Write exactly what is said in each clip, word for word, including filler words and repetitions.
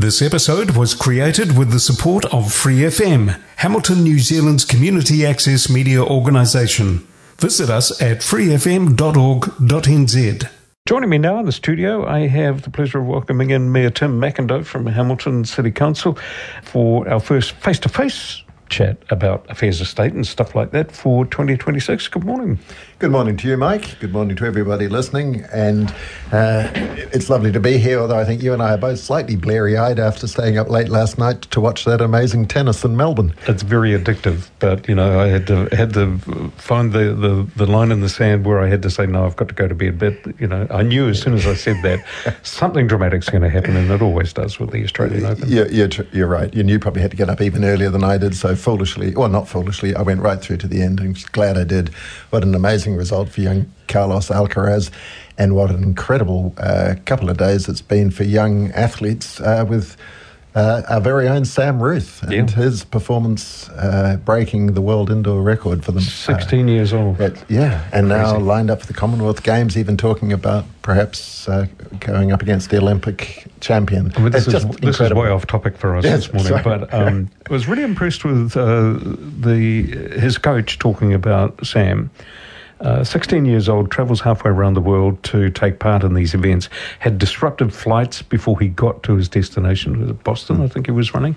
This episode was created with the support of Free F M, Hamilton, New Zealand's community access media organisation. Visit us at free f m dot org dot n z. Joining me now in the studio, I have the pleasure of welcoming in Mayor Tim McIndoe from Hamilton City Council for our first face-to-face chat about affairs of state and stuff like that for twenty twenty-six. Good morning. Good morning to you, Mike. Good morning to everybody listening. And uh, it's lovely to be here, although I think you and I are both slightly bleary-eyed after staying up late last night to watch that amazing tennis in Melbourne. It's very addictive, but, you know, I had to had to find the, the, the line in the sand where I had to say, no, I've got to go to bed. But, you know, I knew as soon as I said that, something dramatic's going to happen, and it always does with the Australian Open. You're, you're, you're right. You knew you probably had to get up even earlier than I did, so foolishly, well, not foolishly, I went right through to the end and was glad I did. What an amazing result for young Carlos Alcaraz, and what an incredible uh, couple of days it's been for young athletes uh, with uh, our very own Sam Ruth and yeah. his performance uh, breaking the world indoor record for them. sixteen uh, years old. At, yeah, and Crazy. Now lined up for the Commonwealth Games, even talking about perhaps uh, going up against the Olympic champion. I mean, this, it's is, just this is way off topic for us yes, this morning, sorry. but um, I was really impressed with uh, the his coach talking about Sam. Uh, sixteen years old, travels halfway around the world to take part in these events, had disrupted flights before he got to his destination. It was Boston, mm. I think he was running,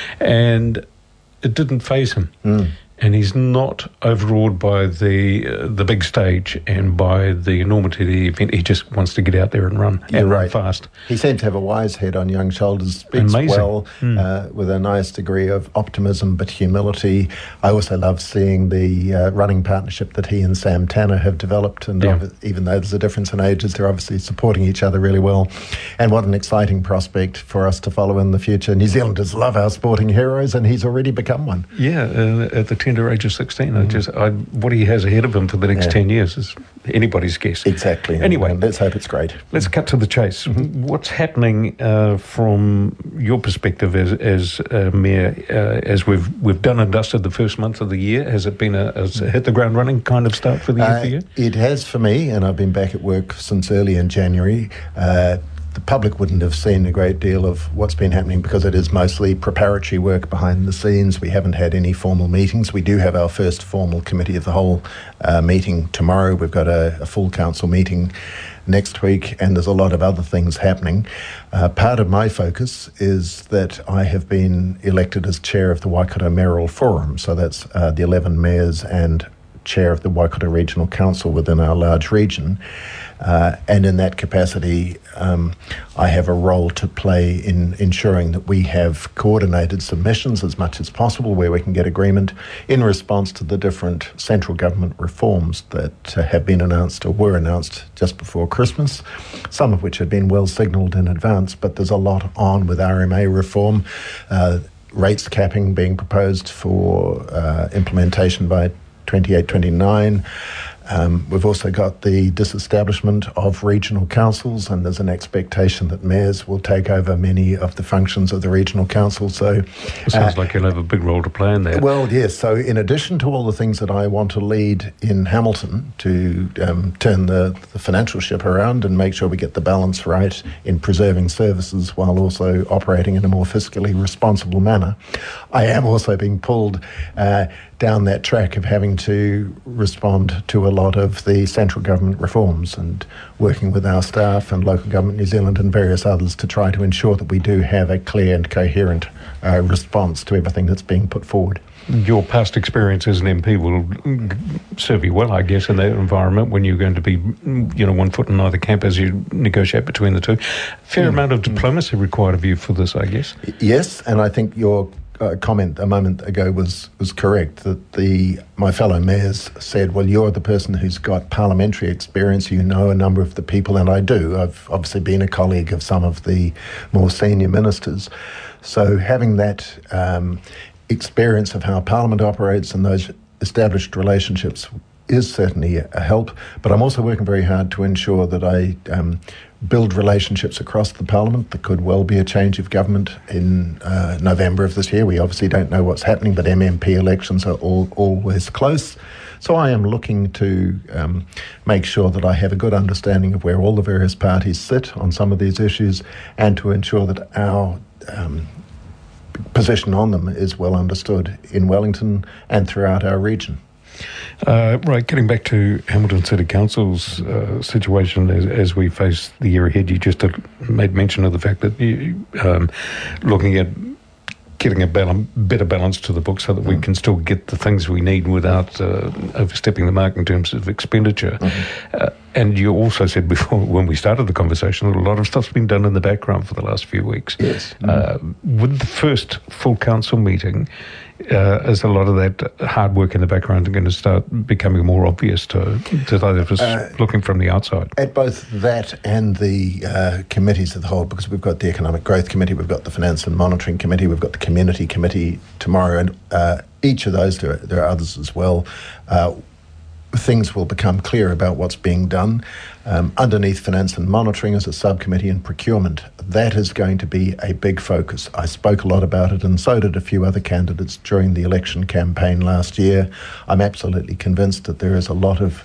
and it didn't faze him. Mm. And he's not overawed by the uh, the big stage and by the enormity of the event. He just wants to get out there and run, You're and right. run fast. He seemed to have a wise head on young shoulders, speaks Amazing. well, mm. uh, with a nice degree of optimism but humility. I also love seeing the uh, running partnership that he and Sam Tanner have developed, and yeah. ob- even though there's a difference in ages, they're obviously supporting each other really well. And what an exciting prospect for us to follow in the future. New Zealanders love our sporting heroes, and he's already become one. Yeah, uh, at the tender age of sixteen. I just, I, what he has ahead of him for the next yeah. ten years is anybody's guess. Exactly. Anyway, and let's hope it's great. Let's cut to the chase. Mm-hmm. What's happening uh, from your perspective as as uh, mayor? Uh, as we've we've done and dusted the first month of the year, has it been a, has it hit the ground running kind of start for the year uh, for you? It has for me, and I've been back at work since early in January. Uh, The public wouldn't have seen a great deal of what's been happening because it is mostly preparatory work behind the scenes. We haven't had any formal meetings. We do have our first formal committee of the whole uh, meeting tomorrow. We've got a, a full council meeting next week, and there's a lot of other things happening. Uh, part of my focus is that I have been elected as chair of the Waikato Mayoral Forum. So that's uh, the eleven mayors and chair of the Waikato Regional Council within our large region. Uh, and in that capacity, um, I have a role to play in ensuring that we have coordinated submissions as much as possible where we can get agreement in response to the different central government reforms that uh, have been announced or were announced just before Christmas, some of which have been well signalled in advance, but there's a lot on with R M A reform, uh, rates capping being proposed for uh, implementation by twenty-eight twenty-nine. Um, we've also got the disestablishment of regional councils, and there's an expectation that mayors will take over many of the functions of the regional council. So, it sounds uh, like you'll have a big role to play in there. Well, yes. So, in addition to all the things that I want to lead in Hamilton to um, turn the, the financial ship around and make sure we get the balance right in preserving services while also operating in a more fiscally responsible manner, I am also being pulled Uh, down that track of having to respond to a lot of the central government reforms and working with our staff and Local Government New Zealand and various others to try to ensure that we do have a clear and coherent uh, response to everything that's being put forward. Your past experience as an M P will serve you well, I guess, in that environment when you're going to be, you know, one foot in either camp as you negotiate between the two. Fair mm. amount of diplomacy required of you for this, I guess. Yes, and I think your Uh, comment a moment ago was was correct, that the my fellow mayors said, well, you're the person who's got parliamentary experience, you know a number of the people, and I do. I've obviously been a colleague of some of the more senior ministers. So having that um, experience of how Parliament operates and those established relationships is certainly a help, but I'm also working very hard to ensure that I um, build relationships across the Parliament. There could well be a change of government in uh, November of this year. We obviously don't know what's happening, but M M P elections are all, always close. So I am looking to um, make sure that I have a good understanding of where all the various parties sit on some of these issues, and to ensure that our um, position on them is well understood in Wellington and throughout our region. Uh, right, getting back to Hamilton City Council's uh, situation as, as we face the year ahead, you just uh, made mention of the fact that you um, looking at getting a balance, better balance to the book so that we can still get the things we need without uh, overstepping the mark in terms of expenditure. Mm-hmm. Uh, and you also said before, when we started the conversation, that a lot of stuff's been done in the background for the last few weeks. Yes. Mm-hmm. Uh, with the first full council meeting, uh, is a lot of that hard work in the background going to start becoming more obvious to, to those of us uh, looking from the outside? At both that and the uh, committees as a whole, because we've got the Economic Growth Committee, we've got the Finance and Monitoring Committee, we've got the Community Committee tomorrow, and uh, each of those, there are, there are others as well, uh, things will become clear about what's being done. Um, underneath Finance and Monitoring is a subcommittee in procurement. That is going to be a big focus. I spoke a lot about it, and so did a few other candidates during the election campaign last year. I'm absolutely convinced that there is a lot of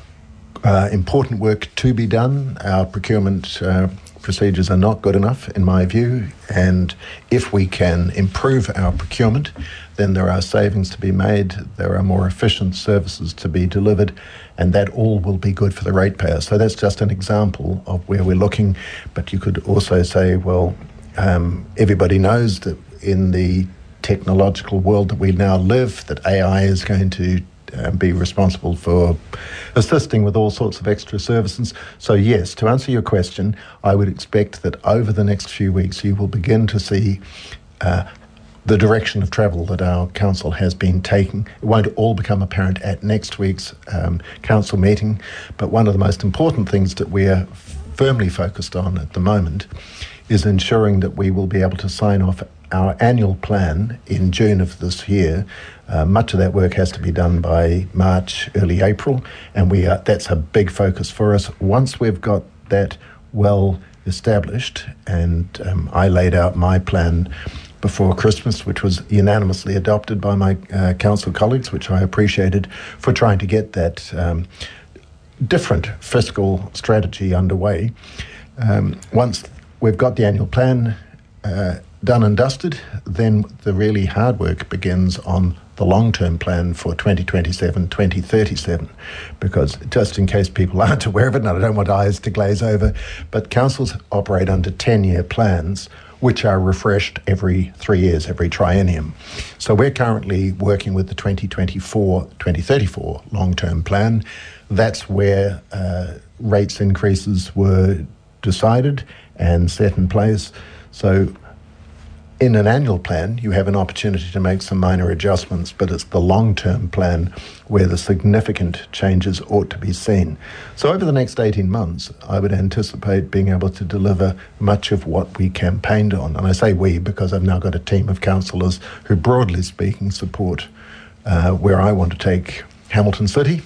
uh, important work to be done. Our procurement uh, procedures are not good enough, in my view, and if we can improve our procurement, then there are savings to be made, there are more efficient services to be delivered, and that all will be good for the ratepayer. So that's just an example of where we're looking, but you could also say, well, um, everybody knows that in the technological world that we now live, that A I is going to uh, be responsible for assisting with all sorts of extra services. So yes, to answer your question, I would expect that over the next few weeks you will begin to see uh, the direction of travel that our council has been taking. It won't all become apparent at next week's um, council meeting, but one of the most important things that we're firmly focused on at the moment is ensuring that we will be able to sign off our annual plan in June of this year. Uh, much of that work has to be done by March, early April, and we are, that's a big focus for us. Once we've got that well established, and um, I laid out my plan before Christmas, which was unanimously adopted by my uh, council colleagues, which I appreciated, for trying to get that um, different fiscal strategy underway. Um, once we've got the annual plan uh, done and dusted, then the really hard work begins on the long-term plan for twenty twenty-seven, twenty thirty-seven, because just in case people aren't aware of it, and I don't want eyes to glaze over, but councils operate under ten-year plans, which are refreshed every three years, every triennium. So we're currently working with the twenty twenty-four, twenty thirty-four long-term plan. That's where uh, rates increases were decided and set in place. So in an annual plan, you have an opportunity to make some minor adjustments, but it's the long-term plan where the significant changes ought to be seen. So over the next eighteen months, I would anticipate being able to deliver much of what we campaigned on. And I say we because I've now got a team of councillors who, broadly speaking, support uh, where I want to take Hamilton City.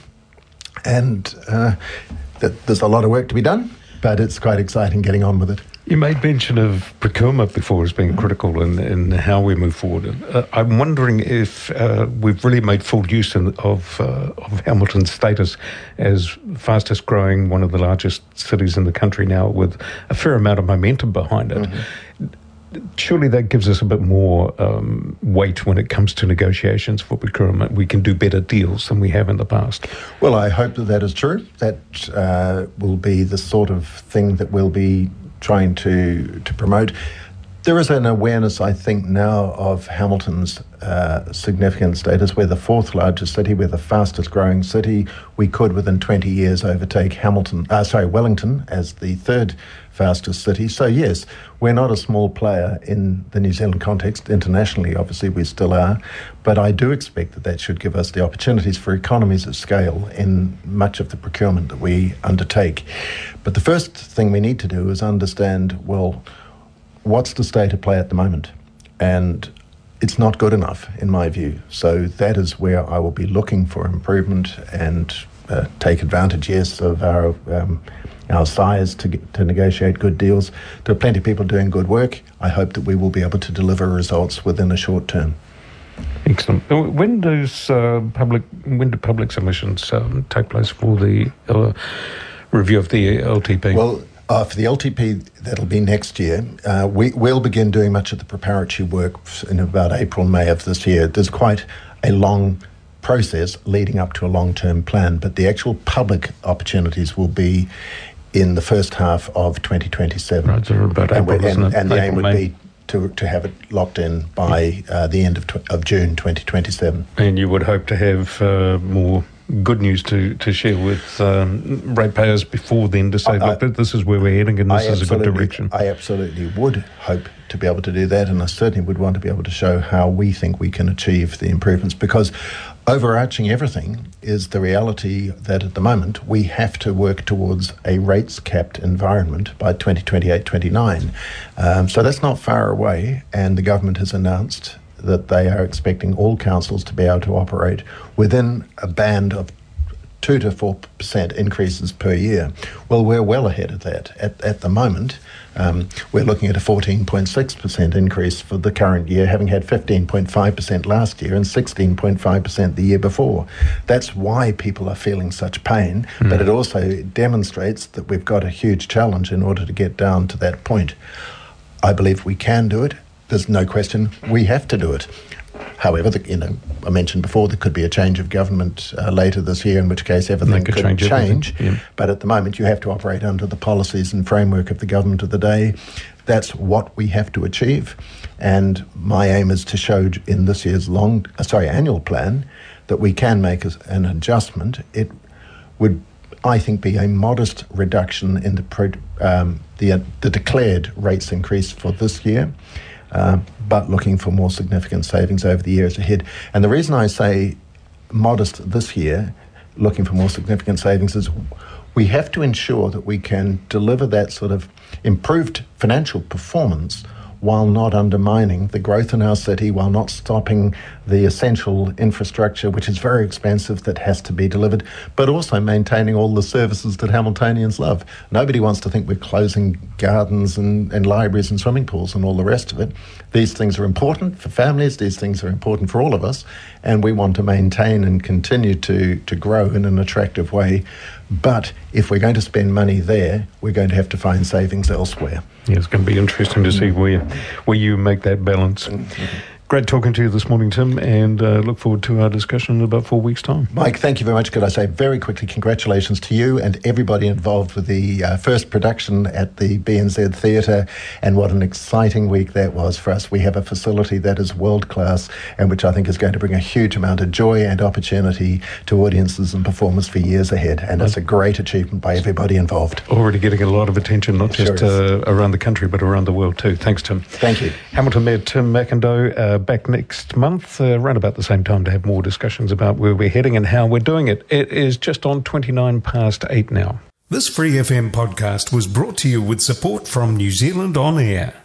And uh, that there's a lot of work to be done, but it's quite exciting getting on with it. You made mention of procurement before as being critical in, in how we move forward. Uh, I'm wondering if uh, we've really made full use in, of, uh, of Hamilton's status as fastest growing, one of the largest cities in the country now, with a fair amount of momentum behind it. Mm-hmm. Surely that gives us a bit more um, weight when it comes to negotiations for procurement. We can do better deals than we have in the past. Well, I hope that that is true. That uh, will be the sort of thing that we'll be trying to to promote. There is an awareness, I think, now of Hamilton's uh, significant status. We're the fourth largest city. We're the fastest growing city. We could, within twenty years, overtake Hamilton, uh, sorry, Wellington as the third fastest city. So yes, we're not a small player in the New Zealand context. Internationally, obviously, we still are. But I do expect that that should give us the opportunities for economies of scale in much of the procurement that we undertake. But the first thing we need to do is understand, well, what's the state of play at the moment? And it's not good enough, in my view. So that is where I will be looking for improvement and uh, take advantage, yes, of our um, our size to get, to negotiate good deals. There are plenty of people doing good work. I hope that we will be able to deliver results within a short term. Excellent. When does uh, public when do public submissions um, take place for the uh, review of the L T P? Well, Uh, for the L T P, that'll be next year. Uh, we, we'll begin doing much of the preparatory work in about April, May of this year. There's quite a long process leading up to a long-term plan, but the actual public opportunities will be in the first half of twenty twenty-seven. Right, so about and, April, and, isn't it? and the April, aim would May. be to to have it locked in by uh, the end of tw- of June twenty twenty-seven. And you would hope to have uh, more good news to, to share with um, ratepayers before then to say, I, look, this is where we're heading and this I is a good direction. I absolutely would hope to be able to do that, and I certainly would want to be able to show how we think we can achieve the improvements, because overarching everything is the reality that at the moment we have to work towards a rates-capped environment by twenty twenty-eight twenty-nine. Um, so that's not far away, and the government has announced that they are expecting all councils to be able to operate within a band of two to four percent increases per year. Well, we're well ahead of that. At, at the moment, um, we're looking at a fourteen point six percent increase for the current year, having had fifteen point five percent last year and sixteen point five percent the year before. That's why people are feeling such pain, mm. but it also demonstrates that we've got a huge challenge in order to get down to that point. I believe we can do it. There's no question we have to do it. However, the, you know, I mentioned before there could be a change of government uh, later this year, in which case everything could could change. change. Yeah. But at the moment, you have to operate under the policies and framework of the government of the day. That's what we have to achieve. And my aim is to show in this year's long, uh, sorry, annual plan that we can make an adjustment. It would, I think, be a modest reduction in the pro, um, the uh, the declared rates increase for this year. Uh, but looking for more significant savings over the years ahead. And the reason I say modest this year, looking for more significant savings, is we have to ensure that we can deliver that sort of improved financial performance while not undermining the growth in our city, while not stopping the essential infrastructure, which is very expensive, that has to be delivered, but also maintaining all the services that Hamiltonians love. Nobody wants to think we're closing gardens and, and libraries and swimming pools and all the rest of it. These things are important for families, these things are important for all of us, and we want to maintain and continue to, to grow in an attractive way. But if we're going to spend money there, we're going to have to find savings elsewhere. Yeah, it's going to be interesting to see where where you make that balance. Mm-hmm. Great talking to you this morning, Tim, and uh, look forward to our discussion in about four weeks' time. Mike, thank you very much. Could I say very quickly congratulations to you and everybody involved with the uh, first production at the B N Z Theatre, and what an exciting week that was for us. We have a facility that is world-class and which I think is going to bring a huge amount of joy and opportunity to audiences and performers for years ahead, and it's a great achievement by everybody involved. Already getting a lot of attention, not Sure just uh, around the country, but around the world too. Thanks, Tim. Thank you. Hamilton Mayor Tim McIndoe, uh, back next month, uh, around about the same time, to have more discussions about where we're heading and how we're doing it. It is just on twenty-nine past eight now. This Free F M podcast was brought to you with support from New Zealand On Air.